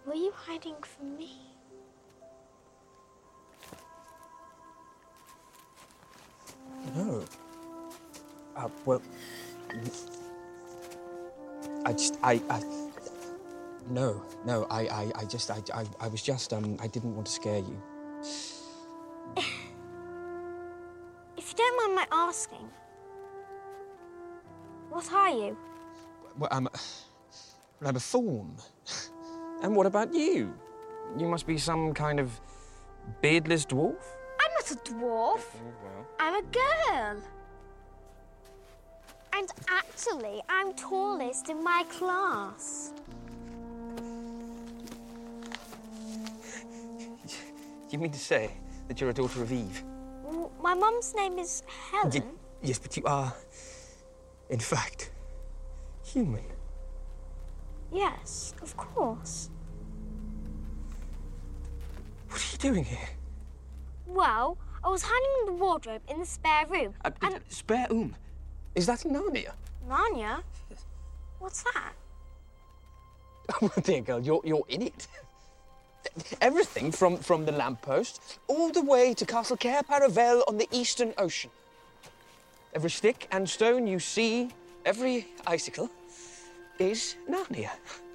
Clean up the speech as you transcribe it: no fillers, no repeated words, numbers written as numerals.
Were you hiding from me? No. Well... No, I was just, I didn't want to scare you. If you don't mind my asking, what are you? Well, I'm a faun. And what about you? You must be some kind of beardless dwarf? I'm not a dwarf. Oh, well. I'm a girl. And actually, I'm tallest in my class. You mean to say that you're a daughter of Eve? My mum's name is Helen. Yes, but you are, in fact, human. Yes, of course. What are you doing here? Well, I was hiding in the wardrobe in the spare room. Spare room? Is that in Narnia? Narnia? What's that? Oh, dear girl, you're in it. Everything from the lamppost all the way to Castle Cair Paravel on the Eastern Ocean. Every stick and stone you see, every icicle, is Narnia.